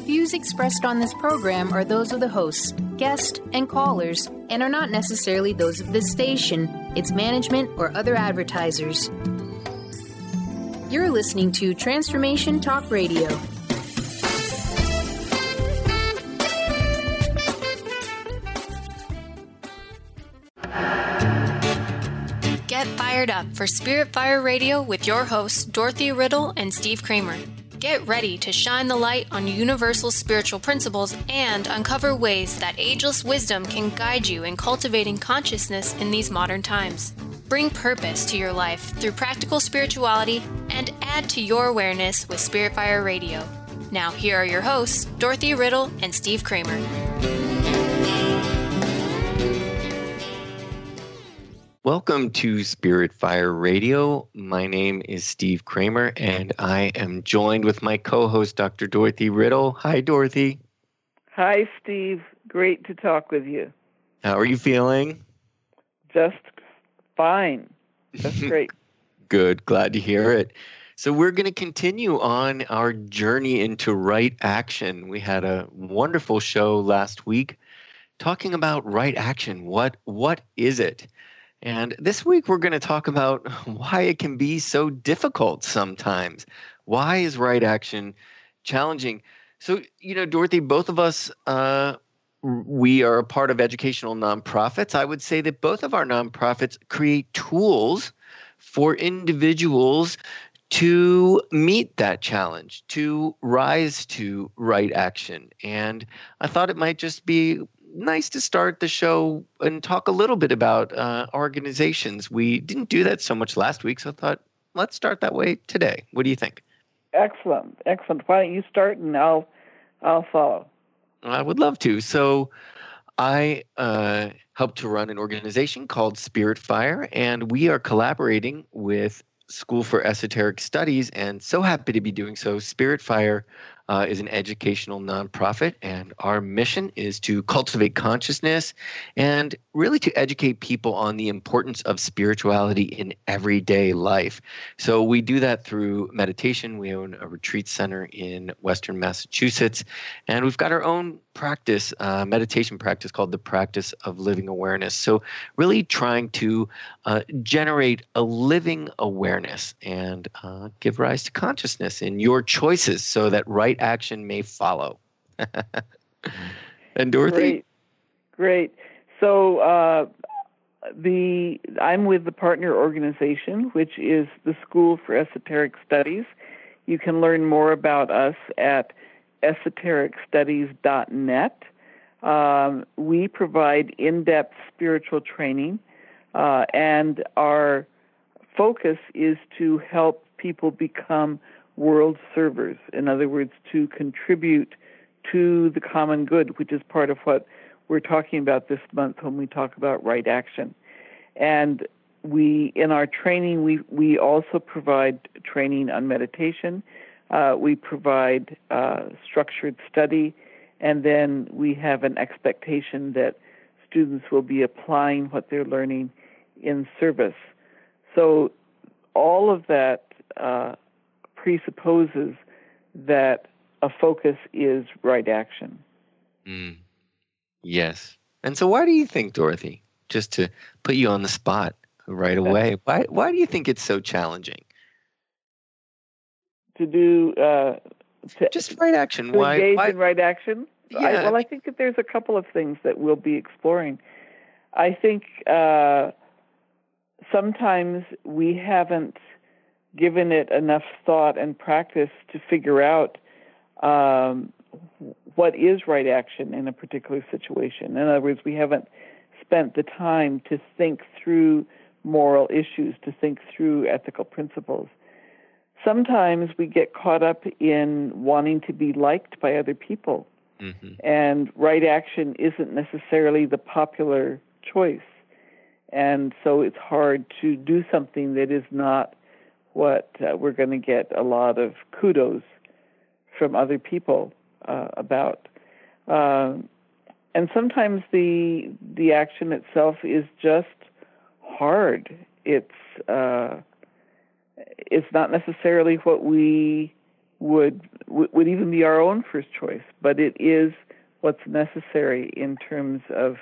views expressed on this program are those of the hosts, guests, and callers, and are not necessarily those of this station, its management, or other advertisers. You're listening to Transformation Talk Radio. Get fired up for Spirit Fire Radio with your hosts, Dorothy Riddle and Steve Kramer. Get ready to shine the light on universal spiritual principles and uncover ways that ageless wisdom can guide you in cultivating consciousness in these modern times. Bring purpose to your life through practical spirituality and add to your awareness with Spirit Fire Radio. Now, here are your hosts, Dorothy Riddle and Steve Kramer. Welcome to Spirit Fire Radio. My name is Steve Kramer, and I am joined with my co-host, Dr. Dorothy Riddle. Hi, Dorothy. Hi, Steve. Great to talk with you. How are you feeling? Just fine. That's great. Good. Glad to hear it. So we're going to continue on our journey into right action. We had a wonderful show last week talking about right action. What is it? And this week we're going to talk about why it can be so difficult sometimes. Why is right action challenging? So, Dorothy, both of us, we are a part of educational nonprofits. I would say that both of our nonprofits create tools for individuals to meet that challenge, to rise to right action. And I thought it might just be nice to start the show and talk a little bit about organizations. We didn't do that so much last week, so I thought, let's start that way today. What do you think? Excellent. Why don't you start and I'll follow. I would love to. So I help to run an organization called Spirit Fire, and we are collaborating with School for Esoteric Studies, and so happy to be doing so. Spirit Fire is an educational nonprofit, and our mission is to cultivate consciousness and really to educate people on the importance of spirituality in everyday life. So we do that through meditation. We own a retreat center in Western Massachusetts, and we've got our own practice, meditation practice called the Practice of Living Awareness. So really trying to generate a living awareness and give rise to consciousness in your choices so that right action may follow. And Dorothy? Great. So I'm with the partner organization, which is the School for Esoteric Studies. You can learn more about us at esotericstudies.net. We provide in-depth spiritual training, and our focus is to help people become world servers. In other words, to contribute to the common good, which is part of what we're talking about this month when we talk about right action. And in our training, we also provide training on meditation. We provide structured study, and then we have an expectation that students will be applying what they're learning in service. So all of that presupposes that a focus is right action. Yes. And so why do you think, Dorothy, just to put you on the spot right away, why do you think it's so challenging? To do just right action. To engage in right action? Yeah. I think that there's a couple of things that we'll be exploring. I think sometimes we haven't given it enough thought and practice to figure out what is right action in a particular situation. In other words, we haven't spent the time to think through moral issues, to think through ethical principles. Sometimes we get caught up in wanting to be liked by other people, and right action isn't necessarily the popular choice. And so it's hard to do something that is not what we're going to get a lot of kudos from other people about. And sometimes the action itself is just hard. It's not necessarily what we would even be our own first choice, but it is what's necessary in terms of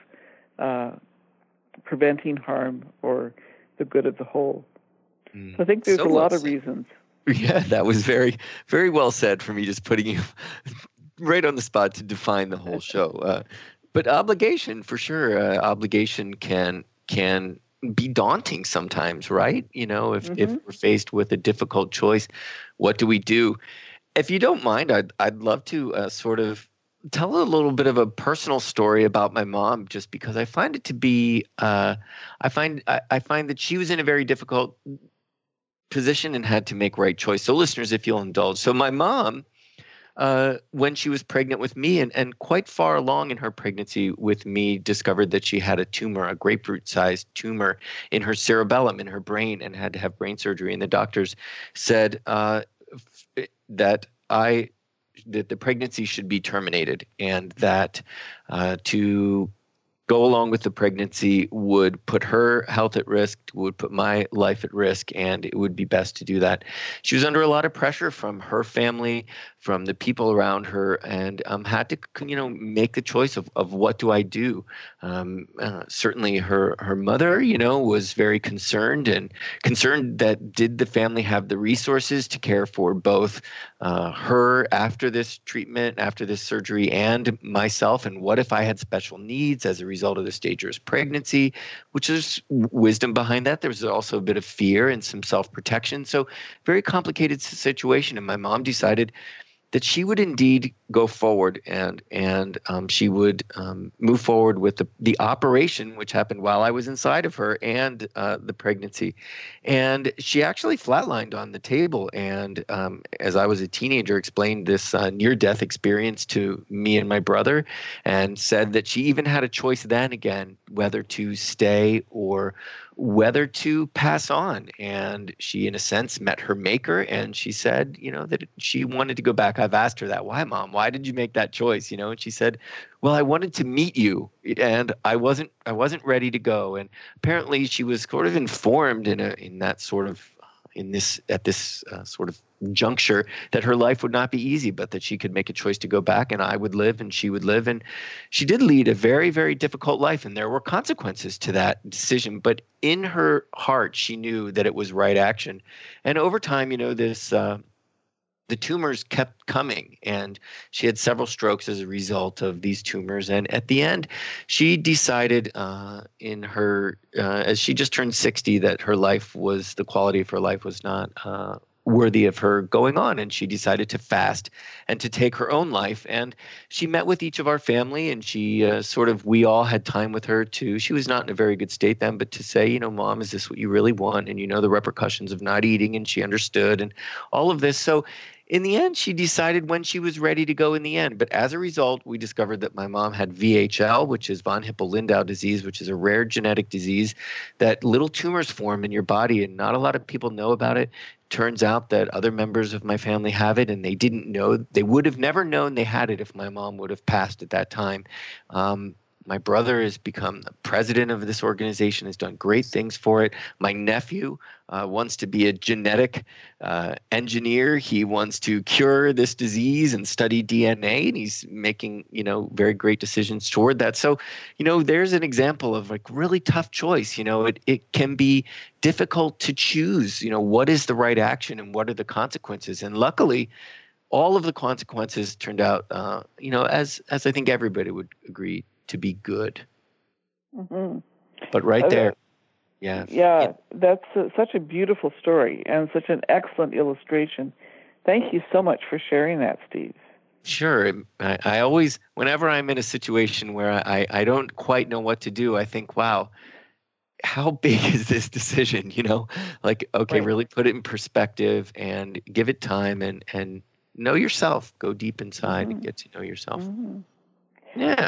preventing harm or the good of the whole. So I think there's a lot of reasons. Yeah, that was very, very well said for me, just putting you right on the spot to define the whole show. But obligation, for sure, obligation can be daunting sometimes, right? If we're faced with a difficult choice, what do we do? If you don't mind, I'd love to sort of tell a little bit of a personal story about my mom, just because I find it to be, I find that she was in a very difficult position and had to make right choice. So listeners, if you'll indulge. So my mom, when she was pregnant with me and quite far along in her pregnancy with me, discovered that she had a tumor, a grapefruit-sized tumor in her cerebellum, in her brain, and had to have brain surgery. And the doctors said that the pregnancy should be terminated, and that to go along with the pregnancy would put her health at risk, would put my life at risk, and it would be best to do that. She was under a lot of pressure from her family, from the people around her, and had to, make the choice of what do I do. Certainly her mother, was very concerned that did the family have the resources to care for both her after this treatment, after this surgery, and myself, and what if I had special needs as a result of this dangerous pregnancy, which is wisdom behind that. There was also a bit of fear and some self-protection. So very complicated situation. And my mom decided that she would indeed go forward and she would move forward with the operation, which happened while I was inside of her, and the pregnancy. And she actually flatlined on the table. And as I was a teenager, explained this near-death experience to me and my brother, and said that she even had a choice then again whether to stay or whether to pass on. And she, in a sense, met her maker, and she said, that she wanted to go back. I've asked her that. Why, Mom? Why did you make that choice? And she said, well, I wanted to meet you, and I wasn't ready to go. And apparently she was sort of informed at this sort of juncture that her life would not be easy, but that she could make a choice to go back, and I would live and she would live. And she did lead a very, very difficult life, and there were consequences to that decision. But in her heart, she knew that it was right action. And over time, the tumors kept coming, and she had several strokes as a result of these tumors. And at the end, she decided in her, as she just turned 60, that the quality of her life was not worthy of her going on. And she decided to fast and to take her own life. And she met with each of our family, and she we all had time with her she was not in a very good state then, but to say, Mom, is this what you really want? And the repercussions of not eating, and she understood, and all of this. So in the end, she decided when she was ready to go in the end. But as a result, we discovered that my mom had VHL, which is von Hippel-Lindau disease, which is a rare genetic disease that little tumors form in your body, and not a lot of people know about it. Turns out that other members of my family have it, and they didn't know. They would have never known they had it if my mom would have passed at that time. My brother has become the president of this organization, has done great things for it. My nephew wants to be a genetic engineer. He wants to cure this disease and study DNA, and he's making, very great decisions toward that. So, there's an example of really tough choice. It can be difficult to choose, what is the right action and what are the consequences. And luckily, all of the consequences turned out, as I think everybody would agree, to be good. Mm-hmm. But right there, yeah, that's such a beautiful story and such an excellent illustration. Thank you so much for sharing that, Steve. Sure. I always, whenever I'm in a situation where I don't quite know what to do, I think, wow, how big is this decision? Okay, right. Really put it in perspective and give it time and know yourself. Go deep inside and get to know yourself. Mm-hmm. Yeah.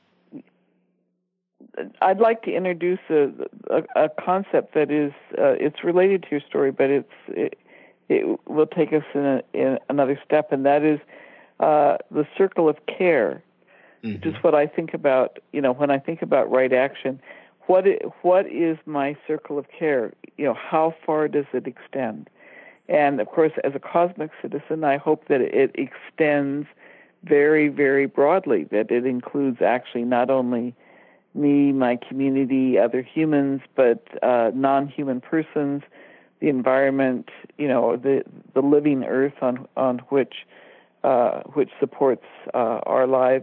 I'd like to introduce a concept that is it's related to your story, but it will take us in another step, and that is the circle of care, which is what I think about. When I think about right action, what is my circle of care? How far does it extend? And, of course, as a cosmic citizen, I hope that it extends very, very broadly, that it includes actually not only me, my community, other humans, but non-human persons, the environment, the living earth on which supports our lives.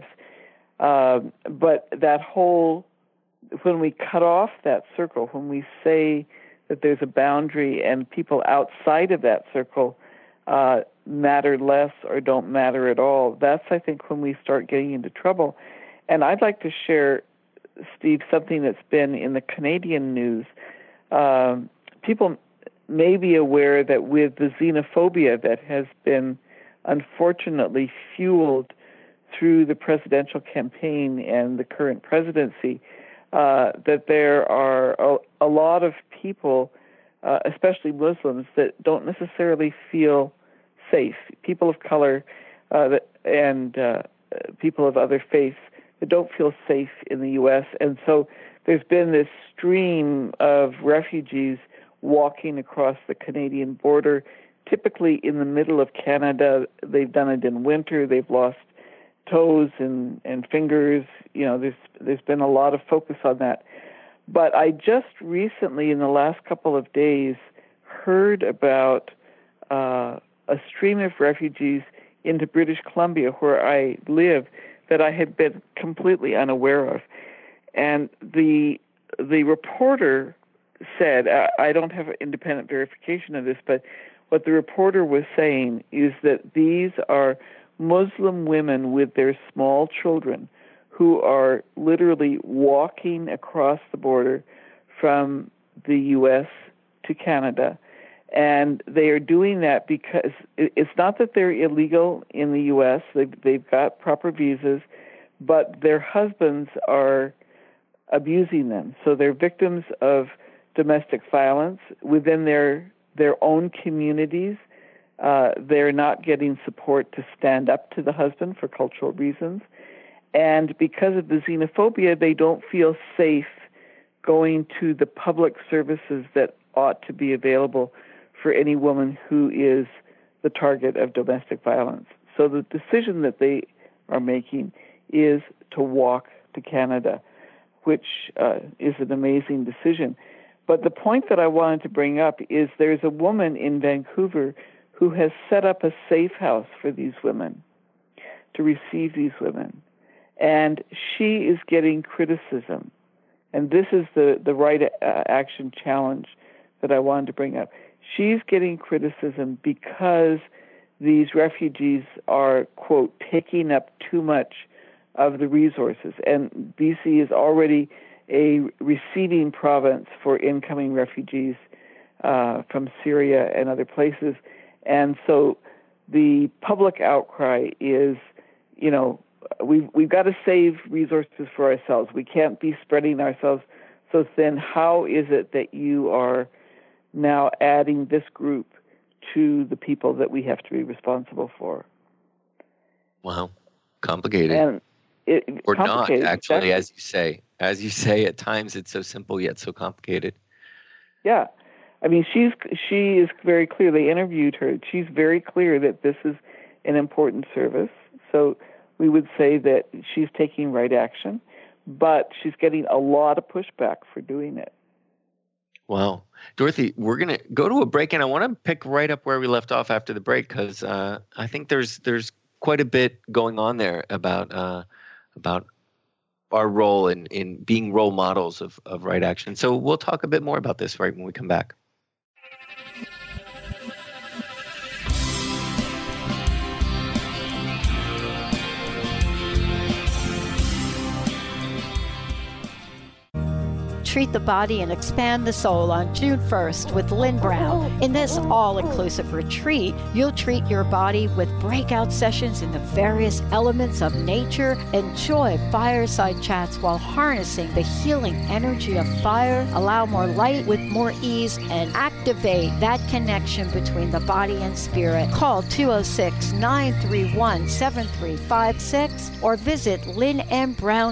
But that whole, when we cut off that circle, when we say that there's a boundary and people outside of that circle matter less or don't matter at all, that's, I think, when we start getting into trouble. And I'd like to share, Steve, something that's been in the Canadian news. People may be aware that with the xenophobia that has been unfortunately fueled through the presidential campaign and the current presidency, that there are a lot of people, especially Muslims, that don't necessarily feel safe. People of color and people of other faiths that don't feel safe in the U.S. And so there's been this stream of refugees walking across the Canadian border, typically in the middle of Canada. They've done it in winter. They've lost toes and fingers. There's been a lot of focus on that. But I just recently, in the last couple of days, heard about a stream of refugees into British Columbia, where I live, that I had been completely unaware of. And the reporter said, I don't have independent verification of this, but what the reporter was saying is that these are Muslim women with their small children who are literally walking across the border from the U.S. to Canada. And they are doing that because it's not that they're illegal in the U.S. They've got proper visas, but their husbands are abusing them. So they're victims of domestic violence within their own communities. They're not getting support to stand up to the husband for cultural reasons. And because of the xenophobia, they don't feel safe going to the public services that ought to be available for any woman who is the target of domestic violence. So the decision that they are making is to walk to Canada, which is an amazing decision. But the point that I wanted to bring up is there's a woman in Vancouver who has set up a safe house for these women, to receive these women. And she is getting criticism. And this is the right action challenge that I wanted to bring up. She's getting criticism because these refugees are, quote, taking up too much of the resources. And BC is already a receiving province for incoming refugees from Syria and other places. And so the public outcry is, we've got to save resources for ourselves. We can't be spreading ourselves so thin. How is it that you are now adding this group to the people that we have to be responsible for? Wow. Complicated. And or not, actually, exactly. As you say, at times it's so simple yet so complicated. Yeah. I mean, she is very clear. They interviewed her. She's very clear that this is an important service. So we would say that she's taking right action, but she's getting a lot of pushback for doing it. Wow. Dorothy, we're going to go to a break, and I want to pick right up where we left off after the break, because I think there's quite a bit going on there about our role in being role models of right action. So we'll talk a bit more about this right when we come back. Treat the Body and Expand the Soul on June 1st with Lynn Brown. In this all-inclusive retreat, you'll treat your body with breakout sessions in the various elements of nature. Enjoy fireside chats while harnessing the healing energy of fire. Allow more light with more ease and activate that connection between the body and spirit. Call 206-931-7356 or visit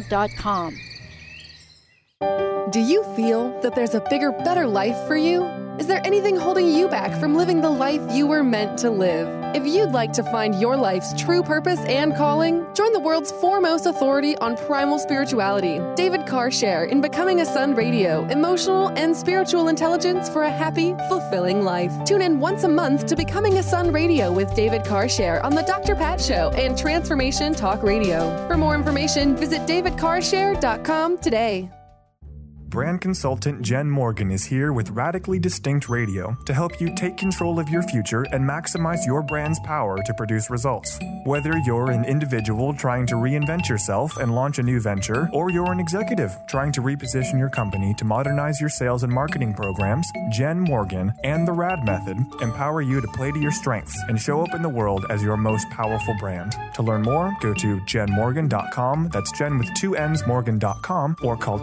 lynnmbrown.com. Do you feel that there's a bigger, better life for you? Is there anything holding you back from living the life you were meant to live? If you'd like to find your life's true purpose and calling, join the world's foremost authority on primal spirituality, David Carshare, in Becoming a Son Radio, emotional and spiritual intelligence for a happy, fulfilling life. Tune in once a month to Becoming a Son Radio with David Carshare on The Dr. Pat Show and Transformation Talk Radio. For more information, visit davidcarshare.com today. Brand consultant Jen Morgan is here with Radically Distinct Radio to help you take control of your future and maximize your brand's power to produce results. Whether you're an individual trying to reinvent yourself and launch a new venture, or you're an executive trying to reposition your company to modernize your sales and marketing programs, Jen Morgan and the RAD Method empower you to play to your strengths and show up in the world as your most powerful brand. To learn more, go to jenmorgan.com, that's Jen with 2 N's, Morgan.com, or call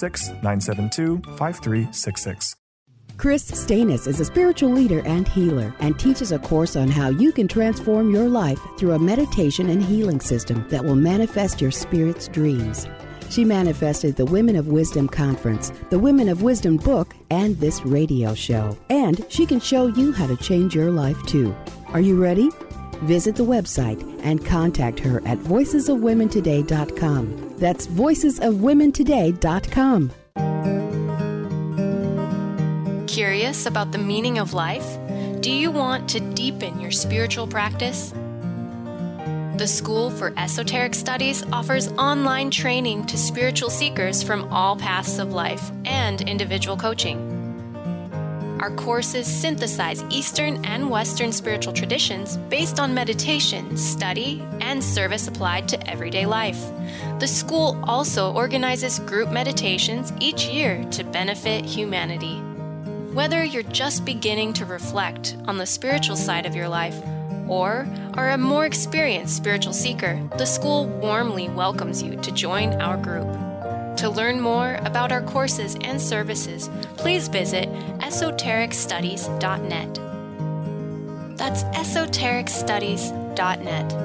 206-972-5366. Chris Stanis is a spiritual leader and healer and teaches a course on how you can transform your life through a meditation and healing system that will manifest your spirit's dreams. She manifested the Women of Wisdom Conference, the Women of Wisdom book, and this radio show. And she can show you how to change your life too. Are you ready? Visit the website and contact her at voicesofwomentoday.com. That's voicesofwomentoday.com. Curious about the meaning of life? Do you want to deepen your spiritual practice? The School for Esoteric Studies offers online training to spiritual seekers from all paths of life and individual coaching. Our courses synthesize Eastern and Western spiritual traditions based on meditation, study, and service applied to everyday life. The school also organizes group meditations each year to benefit humanity. Whether you're just beginning to reflect on the spiritual side of your life or are a more experienced spiritual seeker, the school warmly welcomes you to join our group. To learn more about our courses and services, please visit esotericstudies.net. That's esotericstudies.net.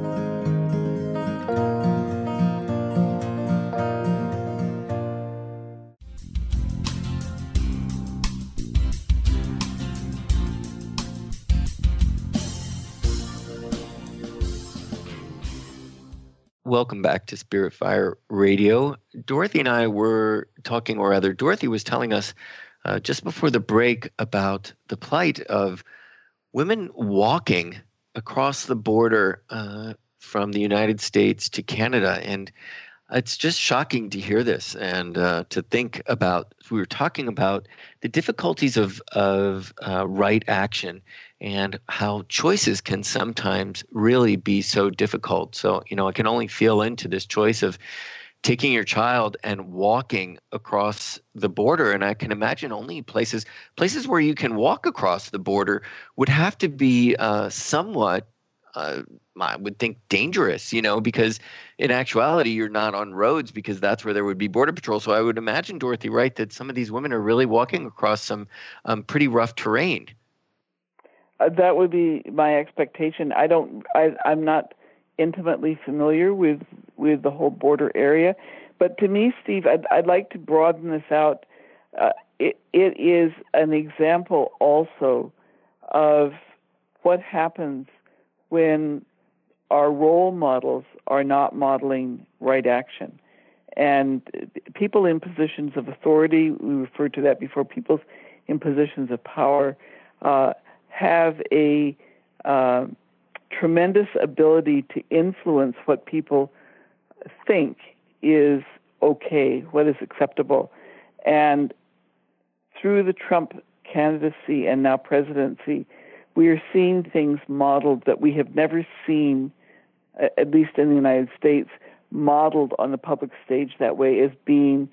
Welcome back to Spirit Fire Radio. Dorothy and I were talking, or rather, Dorothy was telling us just before the break about the plight of women walking across the border from the United States to Canada. And it's just shocking to hear this and to think about. We were talking about the difficulties of right action and how choices can sometimes really be so difficult. So, I can only feel into this choice of taking your child and walking across the border. And I can imagine only places where you can walk across the border would have to be somewhat, I would think, dangerous, because in actuality, you're not on roads because that's where there would be border patrol. So I would imagine, Dorothy, right, that some of these women are really walking across some pretty rough terrain. That would be my expectation. I'm not intimately familiar with the whole border area, but to me, Steve, I'd like to broaden this out. It is an example also of what happens when our role models are not modeling right action. And people in positions of authority, we referred to that before, people in positions of power, have a tremendous ability to influence what people think is okay, what is acceptable. And through the Trump candidacy and now presidency, we are seeing things modeled that we have never seen, at least in the United States, modeled on the public stage that way as being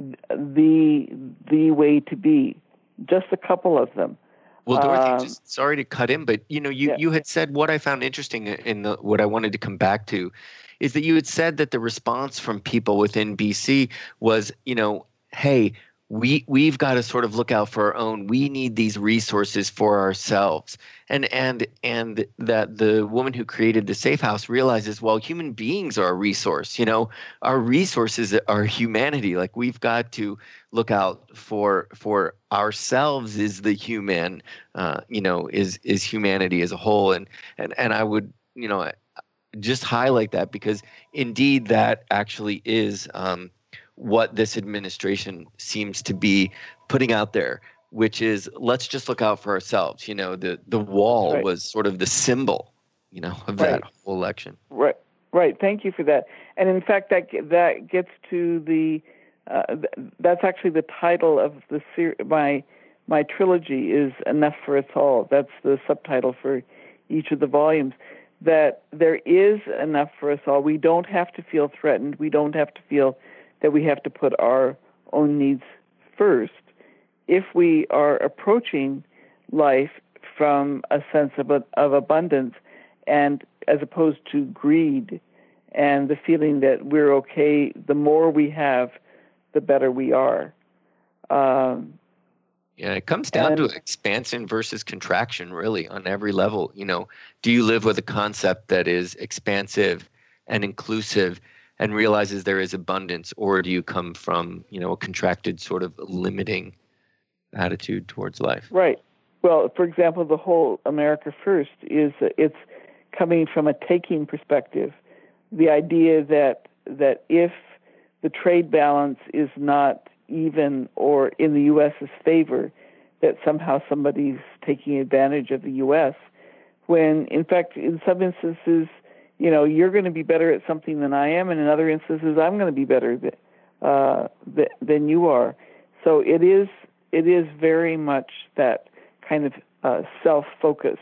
the way to be. Just a couple of them. Well, Dorothy, just sorry to cut in, but you had said what I found interesting in what I wanted to come back to is that you had said that the response from people within BC was, hey, we've got to sort of look out for our own. We need these resources for ourselves. And that the woman who created the Safe House realizes, well, human beings are a resource. Our resources are humanity. Like, we've got to look out for ourselves is the human, is humanity as a whole. And I would, just highlight that, because indeed that actually is what this administration seems to be putting out there, which is, let's just look out for ourselves. The wall was sort of the symbol, of that whole election. Right. Thank you for that. And in fact, that gets to the that's actually the title of my trilogy is Enough for Us All. That's the subtitle for each of the volumes. That there is enough for us all. We don't have to feel threatened. We don't have to feel that we have to put our own needs first. If we are approaching life from a sense of abundance, and as opposed to greed and the feeling that we're okay, the more we have, the better we are. Yeah, it comes down to expansion versus contraction, really, on every level. Do you live with a concept that is expansive and inclusive and realizes there is abundance, or do you come from, a contracted sort of limiting attitude towards life? Right. Well, for example, the whole America First it's coming from a taking perspective. The idea that if the trade balance is not even or in the U.S.'s favor, that somehow somebody's taking advantage of the U.S., when in fact in some instances, you're going to be better at something than I am, and in other instances I'm going to be better than you are. So it is very much that kind of self-focus,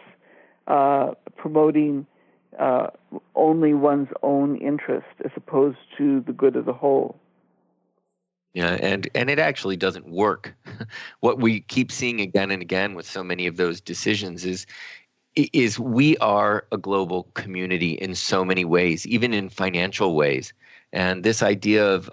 promoting only one's own interest as opposed to the good of the whole. Yeah, and it actually doesn't work. What we keep seeing again and again with so many of those decisions is we are a global community in so many ways, even in financial ways. And this idea of,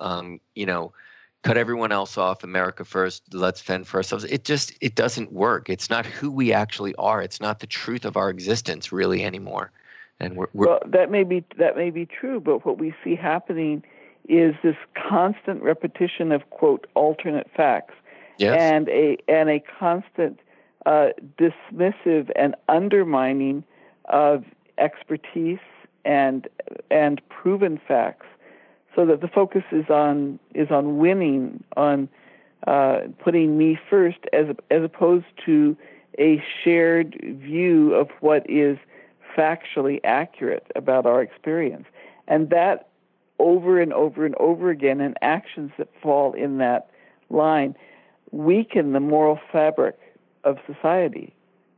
cut everyone else off, America first, let's fend for ourselves, it doesn't work. It's not who we actually are. It's not the truth of our existence really anymore. And well, that may be true, but what we see happening is this constant repetition of, quote, alternate facts, yes, and a constant dismissive and undermining of expertise and proven facts, so that the focus is on winning, on putting me first, as opposed to a shared view of what is factually accurate about our experience. And that over and over and over again, and actions that fall in that line weaken the moral fabric of society.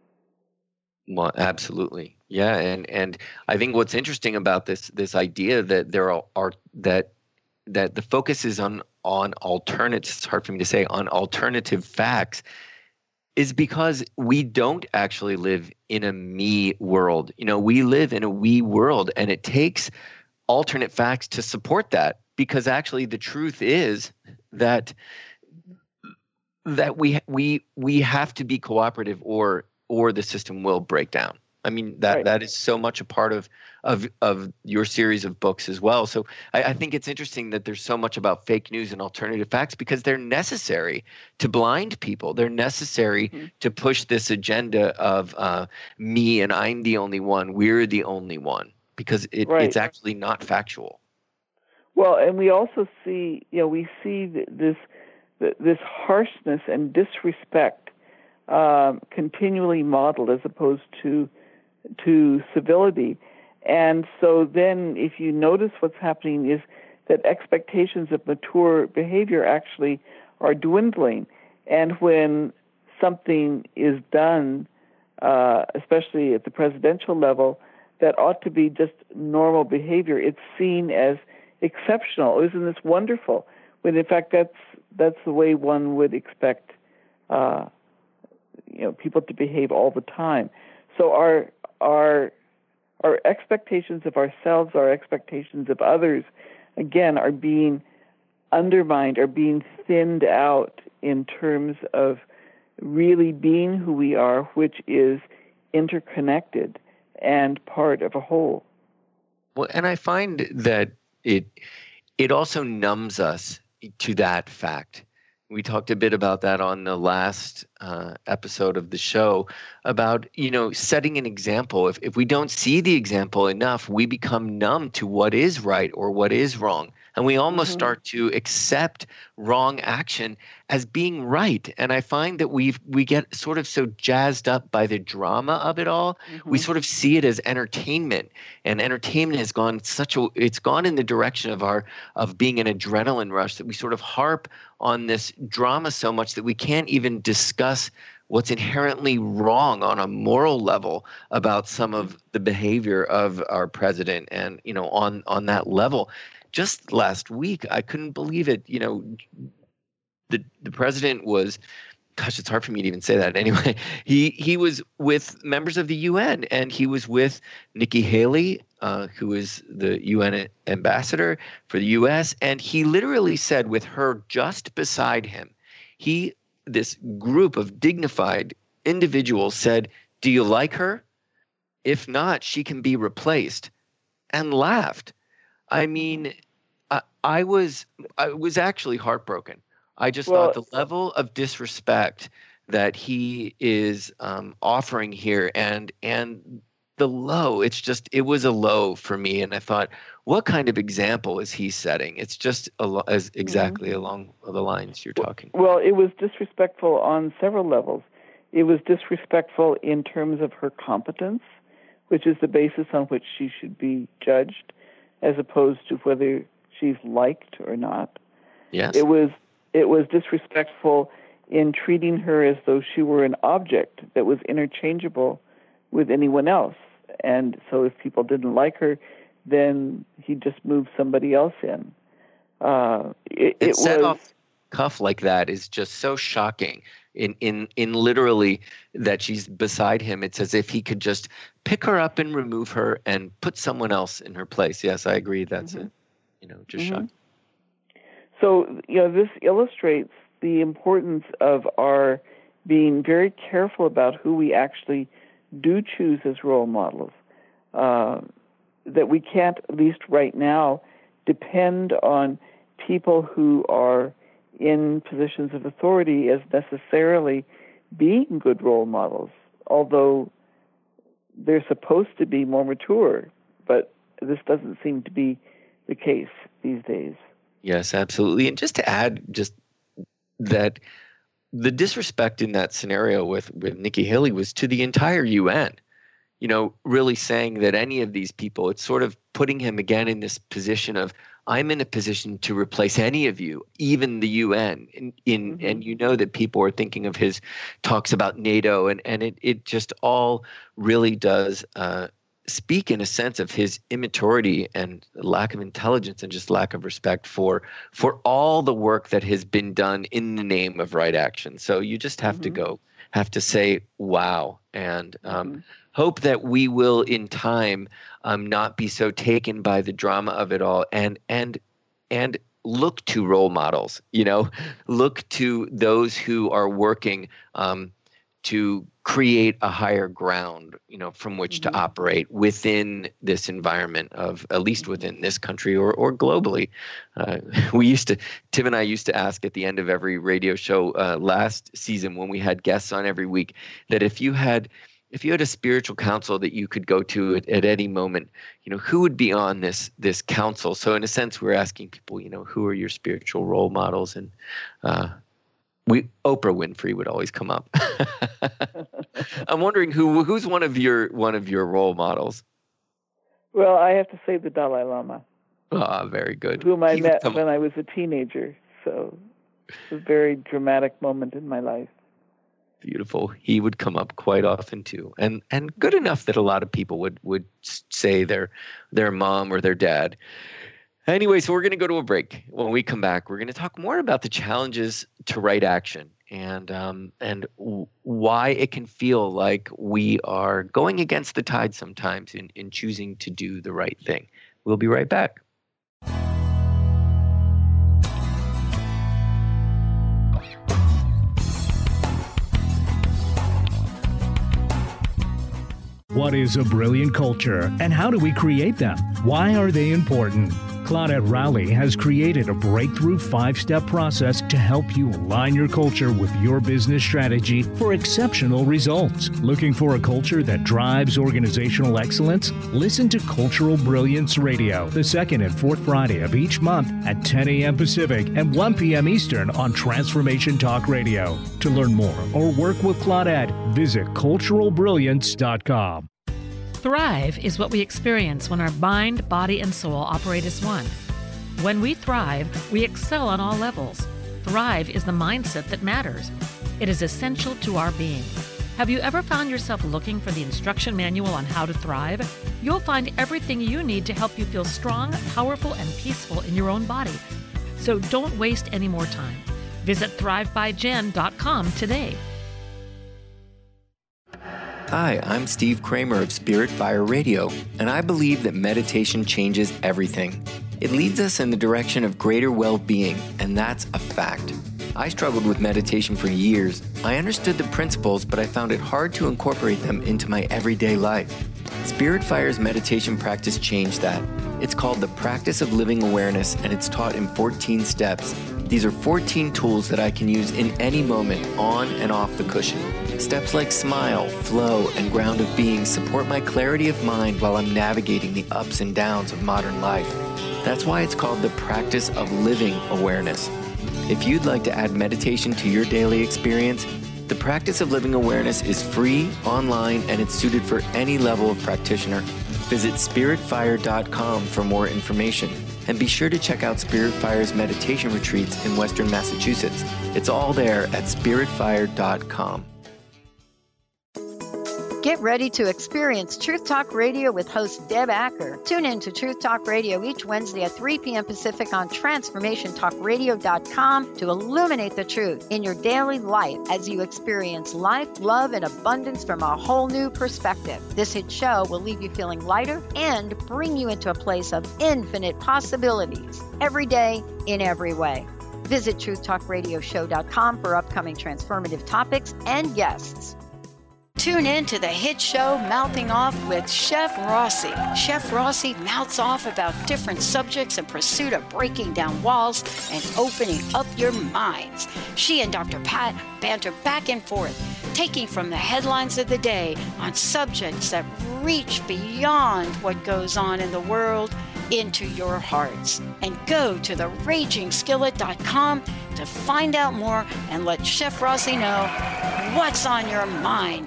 Well, absolutely. Yeah, and I think what's interesting about this idea that there are that the focus is on alternatives, it's hard for me to say, on alternative facts, is because we don't actually live in a me world. We live in a we world, and it takes alternate facts to support that, because actually the truth is that we have to be cooperative, or the system will break down. I mean, that is so much a part of your series of books as well. So I think it's interesting that there's so much about fake news and alternative facts, because they're necessary to blind people. They're necessary to push this agenda of me and I'm the only one, we're the only one, because it's actually not factual. Well, and we also see, we see this harshness and disrespect continually modeled as opposed to civility. And so then if you notice what's happening is that expectations of mature behavior actually are dwindling. And when something is done, especially at the presidential level, that ought to be just normal behavior, it's seen as exceptional. Isn't this wonderful? When in fact that's the way one would expect people to behave all the time. So our expectations of ourselves, our expectations of others, again, are being undermined, are being thinned out in terms of really being who we are, which is interconnected and part of a whole. Well, and I find that it also numbs us to that fact. We talked a bit about that on the last episode of the show about, setting an example. If we don't see the example enough, we become numb to what is right or what is wrong. And we almost start to accept wrong action as being right. And I find that we get sort of so jazzed up by the drama of it all. We sort of see it as entertainment. And entertainment has gone it's gone in the direction of being an adrenaline rush, that we sort of harp on this drama so much that we can't even discuss what's inherently wrong on a moral level about some of the behavior of our president. And, on that level, just last week, I couldn't believe it. The president was, gosh, it's hard for me to even say that. Anyway, he was with members of the UN, and he was with Nikki Haley, who is the UN ambassador for the U.S., and he literally said, with her just beside him, this group of dignified individuals said, "Do you like her? If not, she can be replaced," and laughed. I mean, I was actually heartbroken. I just thought the level of disrespect that he is offering here, and the low, it was a low for me. And I thought, what kind of example is he setting? It's just exactly along the lines you're talking. Well, it was disrespectful on several levels. It was disrespectful in terms of her competence, which is the basis on which she should be judged, as opposed to whether she's liked or not. Yes. It was disrespectful in treating her as though she were an object that was interchangeable with anyone else. And so if people didn't like her, then he just moved somebody else in. It set was off cuff like that is just so shocking. In literally that she's beside him, it's as if he could just pick her up and remove her and put someone else in her place. Yes, I agree. That's just shocking. So, this illustrates the importance of our being very careful about who we actually do choose as role models. That we can't, at least right now, depend on people who are in positions of authority as necessarily being good role models, although they're supposed to be more mature, but this doesn't seem to be the case these days. Yes, absolutely. And just to add, just that the disrespect in that scenario with Nikki Haley was to the entire UN. Really saying that any of these people, it's sort of putting him again in this position of, I'm in a position to replace any of you, even the UN. And that people are thinking of his talks about NATO, and it just all really does speak in a sense of his immaturity and lack of intelligence and just lack of respect for all the work that has been done in the name of right action. So you just have to say, wow, and hope that we will in time not be so taken by the drama of it all, and look to role models, look to those who are working to create a higher ground, from which to operate within this environment of, at least within this country or globally. Tim and I used to ask at the end of every radio show last season, when we had guests on every week, that if you had a spiritual council that you could go to at any moment, who would be on this council? So in a sense, we're asking people, who are your spiritual role models? And Oprah Winfrey would always come up. I'm wondering who's one of your role models. Well, I have to say the Dalai Lama. Ah, very good. Whom I met when I was a teenager. So it's a very dramatic moment in my life. Beautiful. He would come up quite often too, and good enough that a lot of people would say their mom or their dad. Anyway, so we're going to go to a break. When we come back, we're going to talk more about the challenges to right action and why it can feel like we are going against the tide sometimes in choosing to do the right thing. We'll be right back. What is a brilliant culture, and how do we create them? Why are they important? Claudette Rowley has created a breakthrough 5-step process to help you align your culture with your business strategy for exceptional results. Looking for a culture that drives organizational excellence? Listen to Cultural Brilliance Radio, the second and fourth Friday of each month at 10 a.m. Pacific and 1 p.m. Eastern on Transformation Talk Radio. To learn more or work with Claudette, visit culturalbrilliance.com. Thrive is what we experience when our mind, body, and soul operate as one. When we thrive, we excel on all levels. Thrive is the mindset that matters. It is essential to our being. Have you ever found yourself looking for the instruction manual on how to thrive? You'll find everything you need to help you feel strong, powerful, and peaceful in your own body. So don't waste any more time. Visit thrivebyjen.com today. Hi, I'm Steve Kramer of Spirit Fire Radio, and I believe that meditation changes everything. It leads us in the direction of greater well-being, and that's a fact. I struggled with meditation for years. I understood the principles, but I found it hard to incorporate them into my everyday life. Spirit Fire's meditation practice changed that. It's called the Practice of Living Awareness, and it's taught in 14 steps. These are 14 tools that I can use in any moment, on and off the cushion. Steps like smile, flow, and ground of being support my clarity of mind while I'm navigating the ups and downs of modern life. That's why it's called the Practice of Living Awareness. If you'd like to add meditation to your daily experience, the Practice of Living Awareness is free, online, and it's suited for any level of practitioner. Visit spiritfire.com for more information. And be sure to check out Spirit Fire's meditation retreats in Western Massachusetts. It's all there at spiritfire.com. Get ready to experience Truth Talk Radio with host Deb Acker. Tune in to Truth Talk Radio each Wednesday at 3 p.m. Pacific on TransformationTalkRadio.com to illuminate the truth in your daily life as you experience life, love, and abundance from a whole new perspective. This hit show will leave you feeling lighter and bring you into a place of infinite possibilities every day in every way. Visit TruthTalkRadioshow.com for upcoming transformative topics and guests. Tune in to the hit show Mouthing Off with Chef Rossi. Chef Rossi mouths off about different subjects in pursuit of breaking down walls and opening up your minds. She and Dr. Pat banter back and forth, taking from the headlines of the day on subjects that reach beyond what goes on in the world into your hearts. And go to theragingskillet.com to find out more and let Chef Rossi know what's on your mind.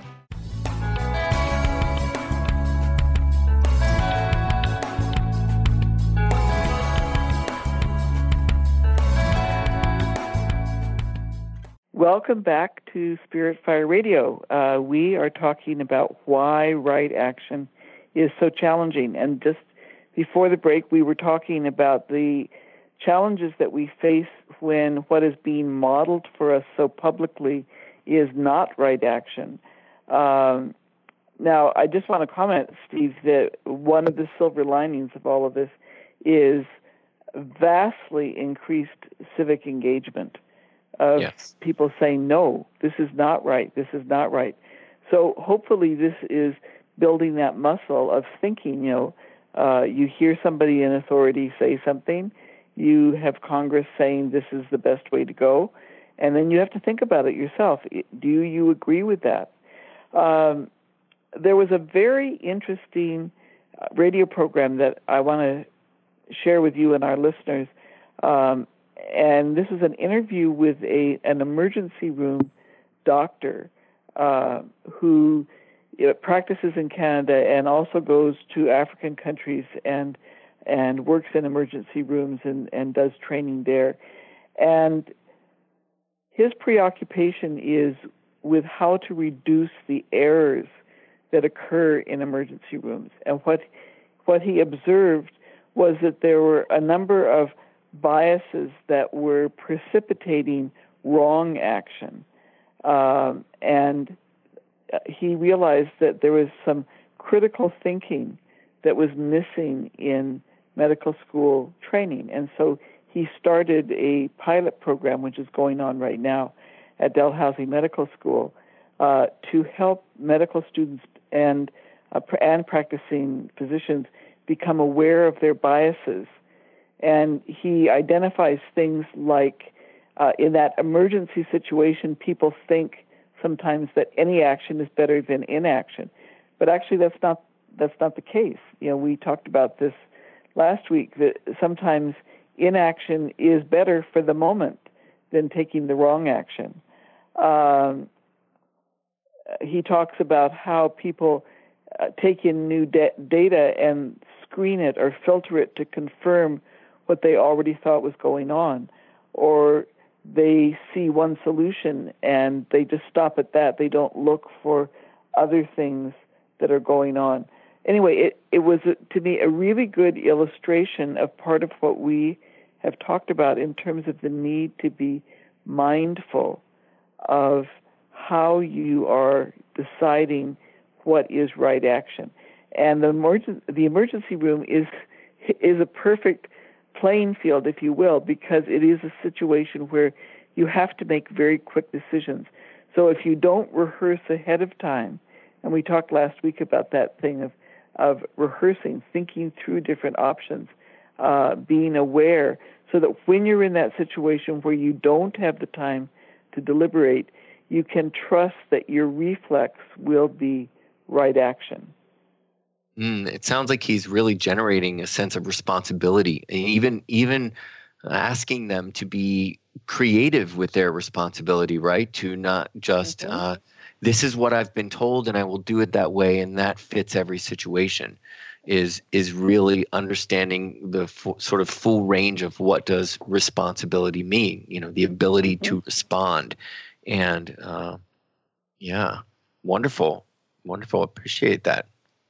Welcome back to Spirit Fire Radio. We are talking about why right action is so challenging. And just before the break, we were talking about the challenges that we face when what is being modeled for us so publicly is not right action. Now, I just want to comment, Steve, that one of the silver linings of all of this is vastly increased civic engagement of people saying, no, this is not right, this is not right. So hopefully this is building that muscle of thinking, you hear somebody in authority say something, you have Congress saying this is the best way to go, and then you have to think about it yourself. Do you agree with that? There was a very interesting radio program that I want to share with you and our listeners, and this is an interview with an emergency room doctor who practices in Canada and also goes to African countries and works in emergency rooms and does training there. And his preoccupation is with how to reduce the errors that occur in emergency rooms. And what he observed was that there were a number of biases that were precipitating wrong action. And he realized that there was some critical thinking that was missing in medical school training. And so he started a pilot program, which is going on right now at Dalhousie Medical School, to help medical students and and practicing physicians become aware of their biases. And he identifies things like in that emergency situation, people think sometimes that any action is better than inaction. But actually that's not the case. We talked about this last week, that sometimes inaction is better for the moment than taking the wrong action. He talks about how people take in new data and screen it or filter it to confirm what they already thought was going on, or they see one solution and they just stop at that. They don't look for other things that are going on. Anyway, it was, to me, a really good illustration of part of what we have talked about in terms of the need to be mindful of how you are deciding what is right action. And the emergency room is a perfect playing field, if you will, because it is a situation where you have to make very quick decisions. So if you don't rehearse ahead of time, and we talked last week about that thing of rehearsing, thinking through different options, being aware, so that when you're in that situation where you don't have the time to deliberate, you can trust that your reflex will be right action. It sounds like he's really generating a sense of responsibility, and even asking them to be creative with their responsibility, right? To not just, this is what I've been told and I will do it that way, and that fits every situation, is really understanding the sort of full range of what does responsibility mean, the ability to respond. And wonderful. Appreciate that.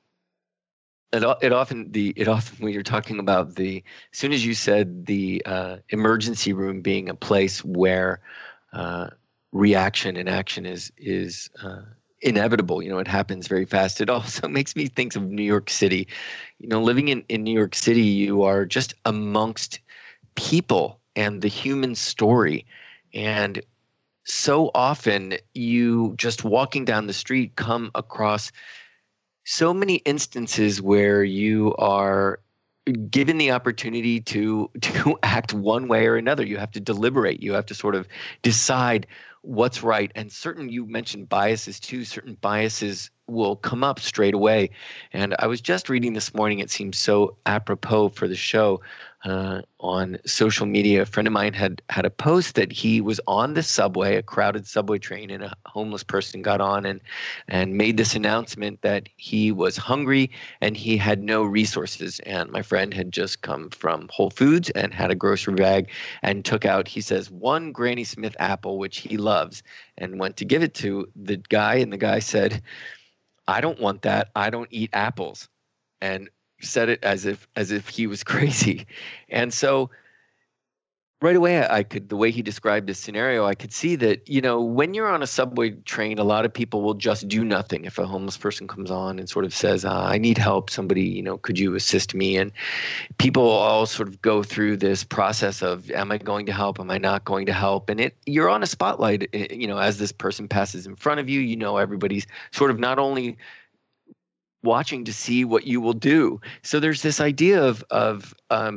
It often when you're talking about as soon as you said the emergency room being a place where reaction and action is inevitable, it happens very fast. It also makes me think of New York City. Living in New York City, you are just amongst people and the human story, and so often you just walking down the street come across so many instances where you are given the opportunity to act one way or another. You have to deliberate. You have to sort of decide what's right. And you mentioned biases too. Certain biases will come up straight away. And I was just reading this morning, it seems so apropos for the show, on social media. A friend of mine had a post that he was on the subway, a crowded subway train, and a homeless person got on and made this announcement that he was hungry and he had no resources. And my friend had just come from Whole Foods and had a grocery bag and took out, he says, one Granny Smith apple, which he loves, and went to give it to the guy. And the guy said, "I don't want that. I don't eat apples." And said it as if he was crazy. And so right away, the way he described this scenario, I could see that, when you're on a subway train, a lot of people will just do nothing. If a homeless person comes on and sort of says, I need help, somebody, could you assist me? And people all sort of go through this process of, am I going to help? Am I not going to help? And you're on a spotlight, as this person passes in front of you, everybody's sort of not only watching to see what you will do. So there's this idea of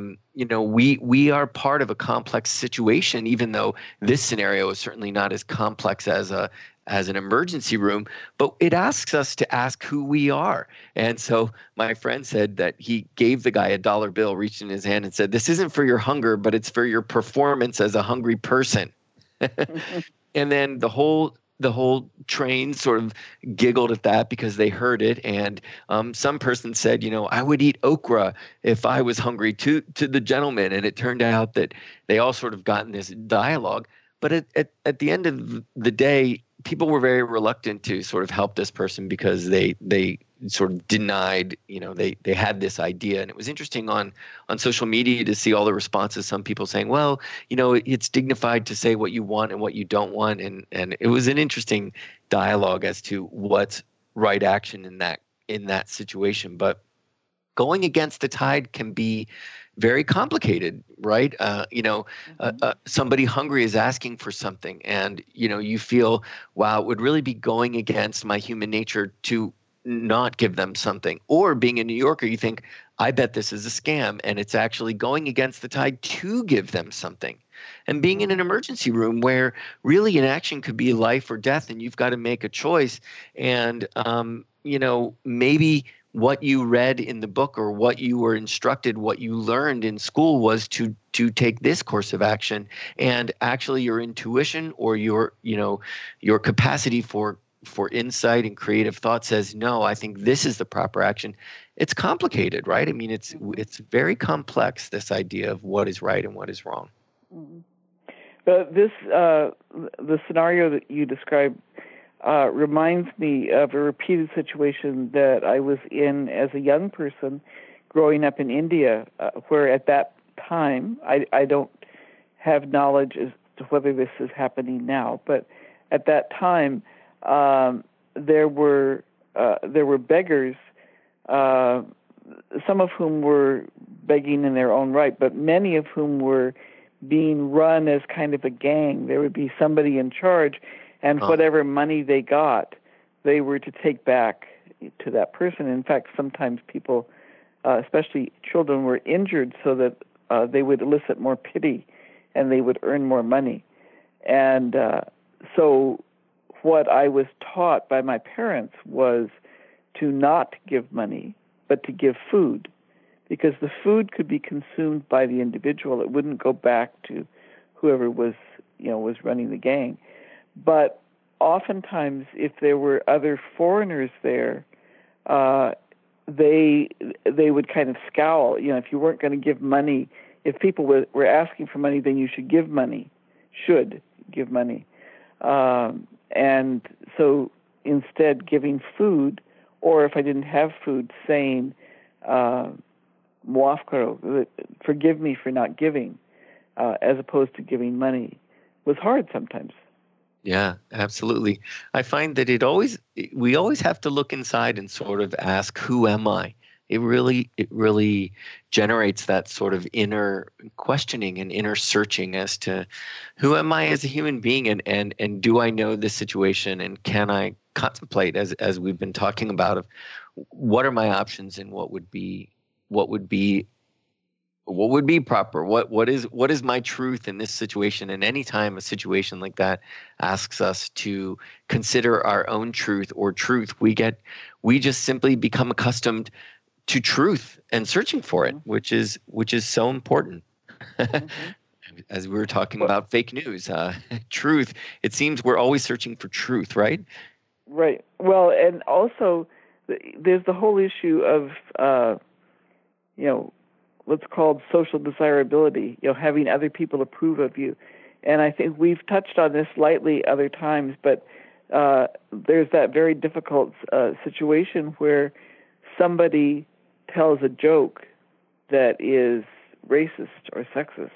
we are part of a complex situation, even though this scenario is certainly not as complex as an emergency room, but it asks us to ask who we are. And so my friend said that he gave the guy a $1 bill, reached in his hand and said, "This isn't for your hunger, but it's for your performance as a hungry person." And then the whole train sort of giggled at that because they heard it. And some person said, I would eat okra if I was hungry, to the gentleman. And it turned out that they all sort of got in this dialogue. But at the end of the day, people were very reluctant to sort of help this person because they sort of denied, they had this idea. And it was interesting on social media to see all the responses. Some people saying, well, it's dignified to say what you want and what you don't want. And it was an interesting dialogue as to what's right action in that situation. But going against the tide can be very complicated, right? Somebody hungry is asking for something, and you feel, wow, it would really be going against my human nature to not give them something. Or being a New Yorker, you think, I bet this is a scam, and it's actually going against the tide to give them something. And being in an emergency room where really an action could be life or death, and you've got to make a choice. And, maybe what you read in the book or what you were instructed, what you learned in school was to take this course of action, and actually your intuition or your capacity for insight and creative thought says, no, I think this is the proper action. It's complicated, right? I mean, it's very complex, this idea of what is right and what is wrong. Mm-hmm. But the scenario that you described reminds me of a repeated situation that I was in as a young person growing up in India, where at that time, I don't have knowledge as to whether this is happening now, but at that time, there were beggars, some of whom were begging in their own right, but many of whom were being run as kind of a gang. There would be somebody in charge, and whatever money they got, they were to take back to that person. In fact, sometimes people, especially children, were injured so that they would elicit more pity and they would earn more money. And so what I was taught by my parents was to not give money, but to give food, because the food could be consumed by the individual. It wouldn't go back to whoever was running the gang. But oftentimes, if there were other foreigners there, they would kind of scowl. If you weren't going to give money, if people were asking for money, then you should give money. And so instead, giving food, or if I didn't have food, saying, "Maaf karo," forgive me for not giving, as opposed to giving money, was hard sometimes. Yeah, absolutely. I find that we always have to look inside and sort of ask, who am I? It really generates that sort of inner questioning and inner searching as to who am I as a human being, and do I know this situation, and can I contemplate, as we've been talking about, of what are my options and what would be proper? What is my truth in this situation? And anytime a situation like that asks us to consider our own truth or truth, we just simply become accustomed to truth and searching for it, which is so important. Mm-hmm. As we were talking about fake news, truth, it seems we're always searching for truth, right? Right. Well, and also there's the whole issue of, what's called social desirability, having other people approve of you. And I think we've touched on this lightly other times, but there's that very difficult situation where somebody tells a joke that is racist or sexist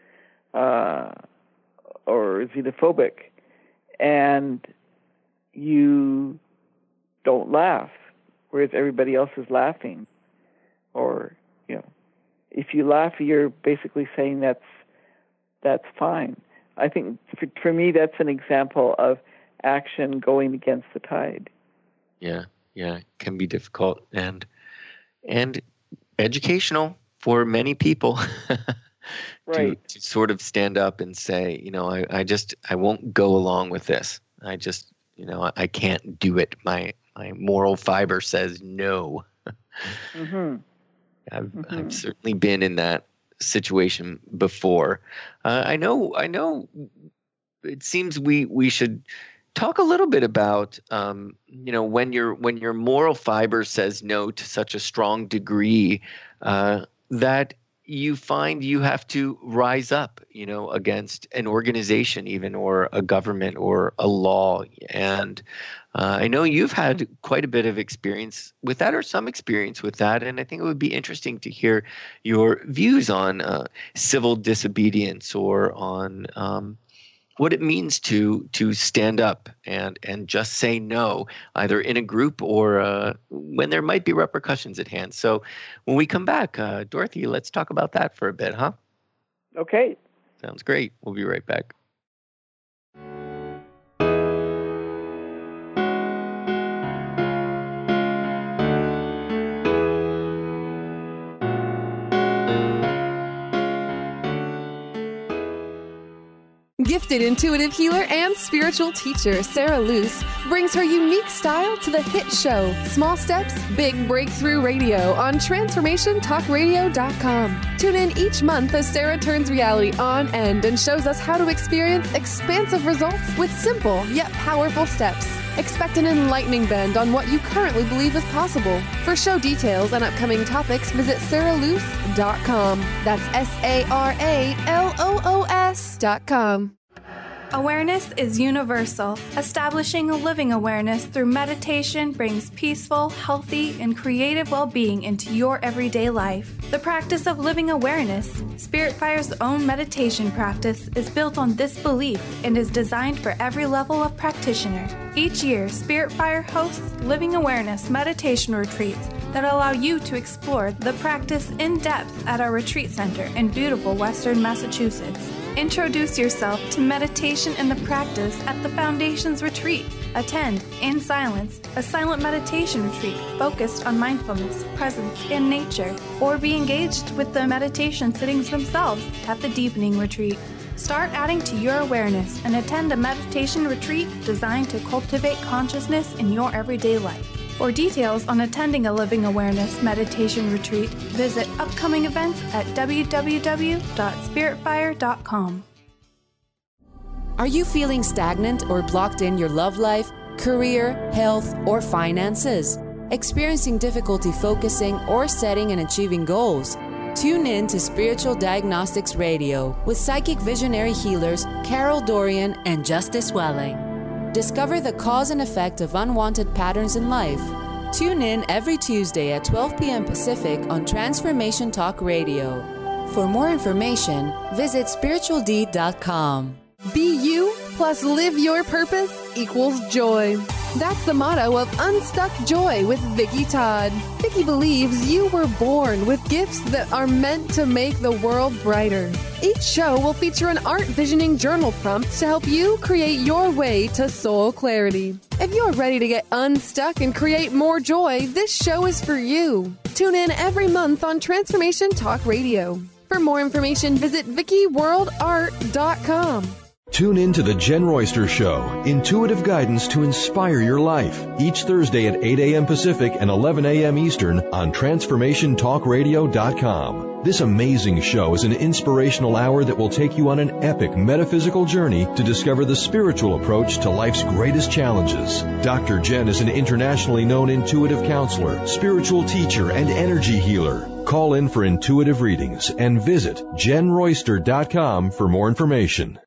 or xenophobic, and you don't laugh, whereas everybody else is laughing. Or, if you laugh, you're basically saying that's fine. I think for me, that's an example of action going against the tide. Yeah, it can be difficult and educational for many people. Right. to sort of stand up and say, I won't go along with this. I just, I can't do it. My moral fiber says no. Mm-hmm. I've certainly been in that situation before. I know. It seems we should talk a little bit about when your moral fiber says no to such a strong degree that you find you have to rise up, against an organization even, or a government or a law. And I know you've had quite a bit of experience with that, or some experience with that. And I think it would be interesting to hear your views on civil disobedience, or on what it means to stand up and just say no, either in a group or when there might be repercussions at hand. So when we come back, Dorothy, let's talk about that for a bit, huh? Okay. Sounds great. We'll be right back. Gifted intuitive healer and spiritual teacher Sarah Luce brings her unique style to the hit show Small Steps, Big Breakthrough Radio on TransformationTalkRadio.com. Tune in each month as Sarah turns reality on end and shows us how to experience expansive results with simple yet powerful steps. Expect an enlightening bend on what you currently believe is possible. For show details and upcoming topics, visit sarahluce.com. That's SARALOOS.com. Awareness is universal. Establishing a living awareness through meditation brings peaceful, healthy, and creative well-being into your everyday life. The practice of living awareness, Spirit Fire's own meditation practice, is built on this belief and is designed for every level of practitioner. Each year, Spirit Fire hosts living awareness meditation retreats that allow you to explore the practice in depth at our retreat center in beautiful Western Massachusetts. Introduce yourself to meditation and the practice at the Foundation's retreat. Attend, in silence, a silent meditation retreat focused on mindfulness, presence, and nature, or be engaged with the meditation sittings themselves at the Deepening Retreat. Start adding to your awareness and attend a meditation retreat designed to cultivate consciousness in your everyday life. For details on attending a Living Awareness meditation retreat, visit upcoming events at www.spiritfire.com. Are you feeling stagnant or blocked in your love life, career, health, or finances? Experiencing difficulty focusing or setting and achieving goals? Tune in to Spiritual Diagnostics Radio with psychic visionary healers Carol Dorian and Justice Welling. Discover the cause and effect of unwanted patterns in life. Tune in every Tuesday at 12 p.m. Pacific on Transformation Talk Radio. For more information, visit spiritualdeed.com. Be you plus live your purpose equals joy. That's the motto of Unstuck Joy with Vicki Todd. Vicki believes you were born with gifts that are meant to make the world brighter. Each show will feature an art visioning journal prompt to help you create your way to soul clarity. If you're ready to get unstuck and create more joy, this show is for you. Tune in every month on Transformation Talk Radio. For more information, visit VickiWorldArt.com. Tune in to The Jen Royster Show, intuitive guidance to inspire your life, each Thursday at 8 a.m. Pacific and 11 a.m. Eastern on TransformationTalkRadio.com. This amazing show is an inspirational hour that will take you on an epic metaphysical journey to discover the spiritual approach to life's greatest challenges. Dr. Jen is an internationally known intuitive counselor, spiritual teacher, and energy healer. Call in for intuitive readings and visit JenRoyster.com for more information.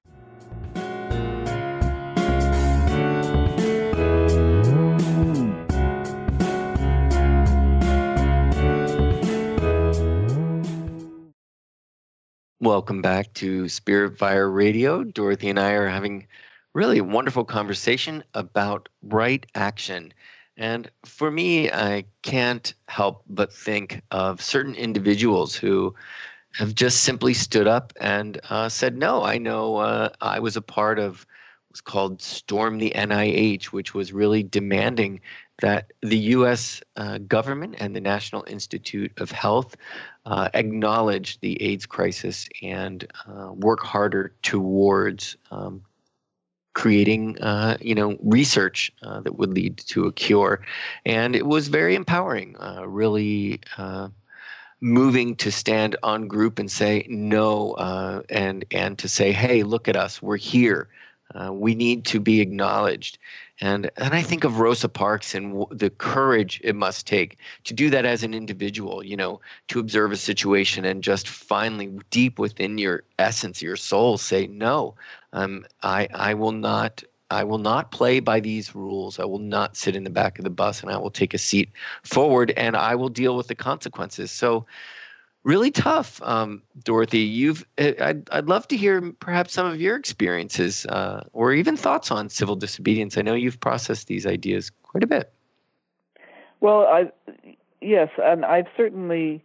Welcome back to Spirit Fire Radio. Dorothy and I are having really a wonderful conversation about right action. And for me, I can't help but think of certain individuals who have just simply stood up and said, no, I know I was a part of what's called Storm the NIH, which was really demanding that the U.S. government and the National Institute of Health acknowledge the AIDS crisis and work harder towards creating, research that would lead to a cure. And it was very empowering, really moving to stand on group and say no, and to say, hey, look at us, we're here. We need to be acknowledged. And I think of Rosa Parks and the courage it must take to do that as an individual, to observe a situation and just finally deep within your essence, your soul, say, no, I will not play by these rules. I will not sit in the back of the bus, and I will take a seat forward, and I will deal with the consequences. So really tough, Dorothy. I'd love to hear perhaps some of your experiences or even thoughts on civil disobedience. I know you've processed these ideas quite a bit. Well, yes, and I've certainly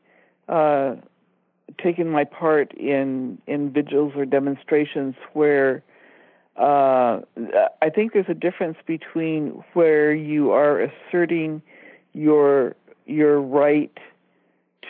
taken my part in vigils or demonstrations where I think there's a difference between where you are asserting your right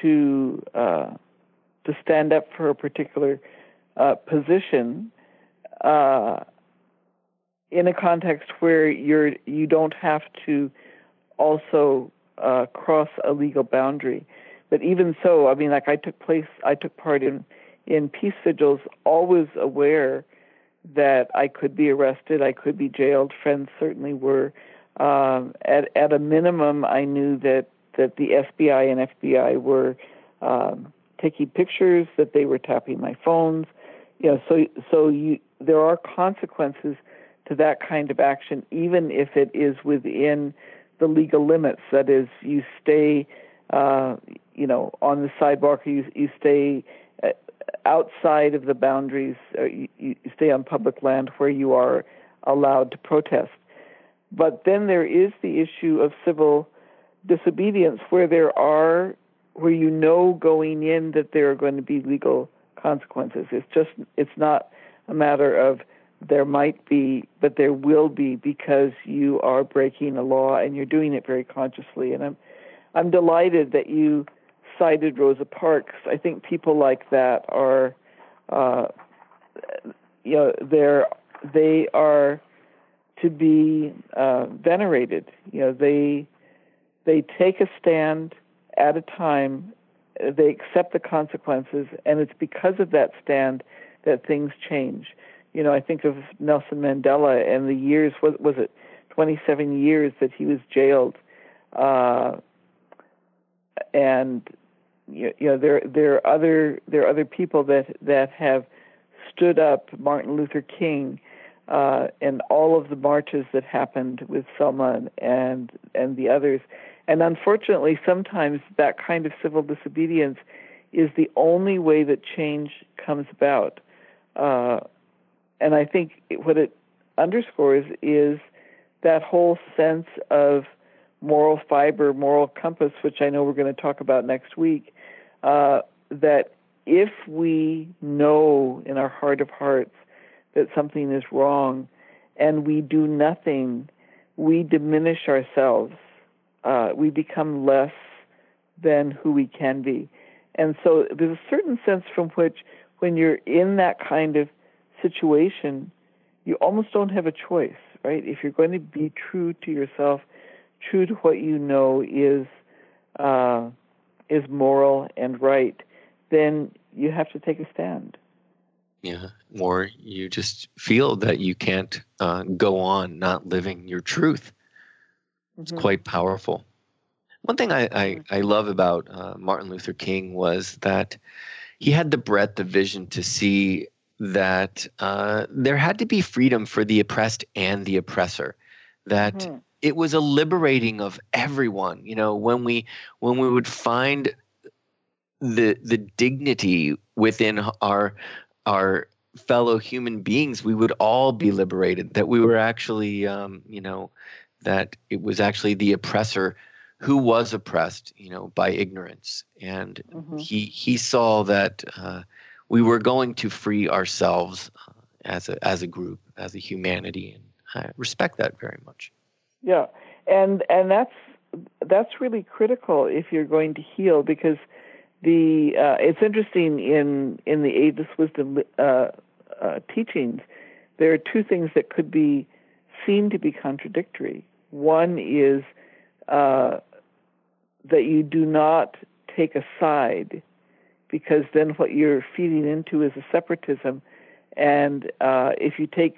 to stand up for a particular position, in a context where you don't have to also cross a legal boundary. But even so, I mean, like I took part in peace vigils, always aware that I could be arrested, I could be jailed. Friends certainly were. At a minimum, I knew that the FBI and FBI were taking pictures, that they were tapping my phones. There are consequences to that kind of action, even if it is within the legal limits. That is, you stay, on the sidewalk, or you stay outside of the boundaries, or you stay on public land where you are allowed to protest. But then there is the issue of civil disobedience, where you know going in that there are going to be legal consequences. It's not a matter of there might be, but there will be, because you are breaking a law and you're doing it very consciously. And I'm delighted that you cited Rosa Parks. I think people like that are, they are to be venerated. They take a stand at a time. They accept the consequences, and it's because of that stand that things change. I think of Nelson Mandela and the years, what was it, 27 years that he was jailed. And there are other people that have stood up. Martin Luther King, and all of the marches that happened with Selma and the others. And unfortunately, sometimes that kind of civil disobedience is the only way that change comes about. And I think what it underscores is that whole sense of moral fiber, moral compass, which I know we're going to talk about next week, that if we know in our heart of hearts that something is wrong and we do nothing, we diminish ourselves. We become less than who we can be. And so there's a certain sense from which, when you're in that kind of situation, you almost don't have a choice, right? If you're going to be true to yourself, true to what you know is moral and right, then you have to take a stand. Yeah, or you just feel that you can't go on not living your truth. It's quite powerful. One thing I love about Martin Luther King was that he had the breadth of vision to see that there had to be freedom for the oppressed and the oppressor, that it was a liberating of everyone. When we would find the dignity within our fellow human beings, we would all be liberated, that we were actually, that it was actually the oppressor who was oppressed, by ignorance. And he saw that we were going to free ourselves as a group, as a humanity, and I respect that very much. Yeah, and that's really critical if you're going to heal, because it's interesting in the Ageless Wisdom teachings, there are two things that could be seen to be contradictory. One is that you do not take a side, because then what you're feeding into is a separatism. And if you take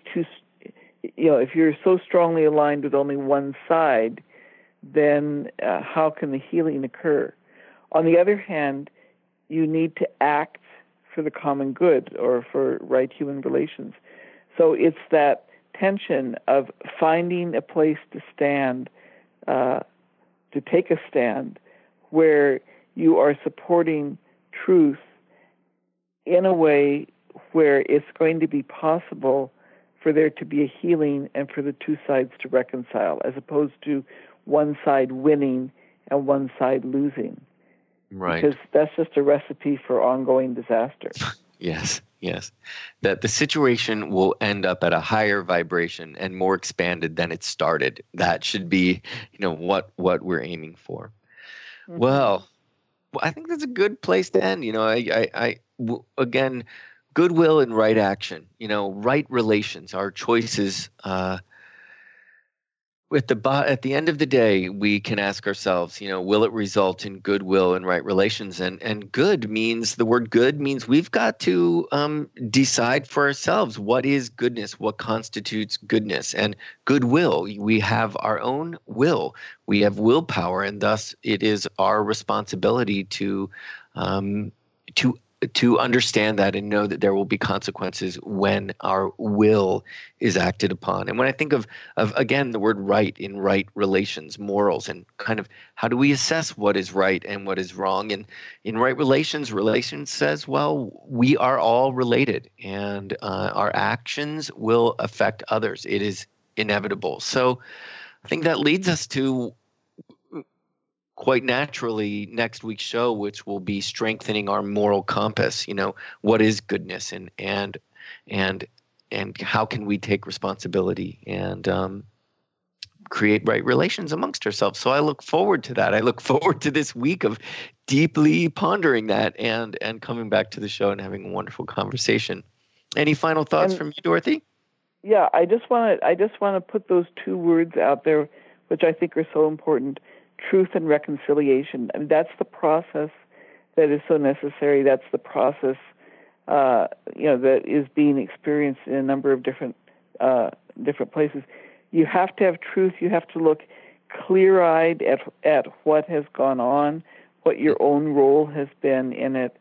if you're so strongly aligned with only one side, then how can the healing occur? On the other hand, you need to act for the common good, or for right human relations. So it's that tension of finding a place to stand, to take a stand, where you are supporting truth in a way where it's going to be possible for there to be a healing and for the two sides to reconcile, as opposed to one side winning and one side losing. Right. Because that's just a recipe for ongoing disaster. Yes. That the situation will end up at a higher vibration and more expanded than it started. That should be, what we're aiming for. Well, I think that's a good place to end. Again, goodwill and right action, right relations, our choices. At the end of the day, we can ask ourselves, will it result in goodwill and right relations? And good means, the word good means we've got to decide for ourselves what is goodness, what constitutes goodness. And goodwill, we have our own will. We have willpower, and thus it is our responsibility to understand that and know that there will be consequences when our will is acted upon. And when I think of again, the word right in right relations, morals, and kind of how do we assess what is right and what is wrong? And in right relations says, well, we are all related, and our actions will affect others. It is inevitable. So I think that leads us to quite naturally next week's show, which will be strengthening our moral compass. What is goodness, and how can we take responsibility and create right relations amongst ourselves. So I look forward to that. I look forward to this week of deeply pondering that and coming back to the show and having a wonderful conversation. Any final thoughts from you, Dorothy? Yeah, I just want to put those two words out there, which I think are so important. Truth and reconciliation. I mean, that's the process that is so necessary. That's the process, that is being experienced in a number of different places. You have to have truth. You have to look clear-eyed at what has gone on, what your own role has been in it,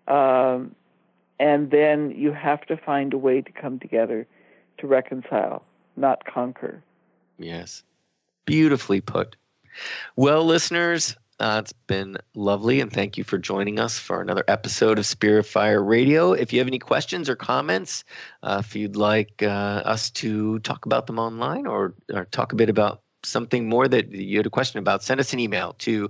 and then you have to find a way to come together to reconcile, not conquer. Yes, beautifully put. Well, listeners, it's been lovely, and thank you for joining us for another episode of Spirit Fire Radio. If you have any questions or comments, if you'd like us to talk about them online or talk a bit about something more that you had a question about, send us an email to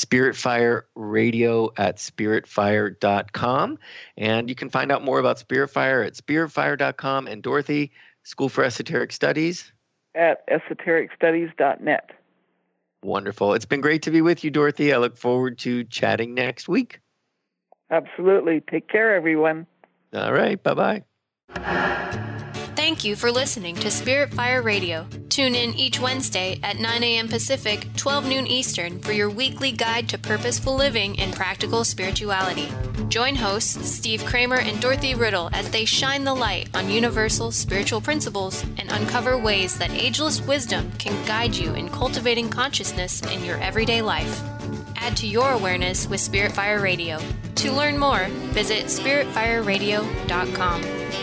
spiritfire@spiritfire.com. And you can find out more about Spirit Fire at spiritfire.com. And Dorothy, School for Esoteric Studies? At esotericstudies.net. Wonderful. It's been great to be with you, Dorothy. I look forward to chatting next week. Absolutely. Take care, everyone. All right. Bye-bye. Thank you for listening to Spirit Fire Radio. Tune in each Wednesday at 9 a.m. Pacific, 12 noon Eastern for your weekly guide to purposeful living and practical spirituality. Join hosts Steve Kramer and Dorothy Riddle as they shine the light on universal spiritual principles and uncover ways that ageless wisdom can guide you in cultivating consciousness in your everyday life. Add to your awareness with Spirit Fire Radio. To learn more, visit spiritfireradio.com.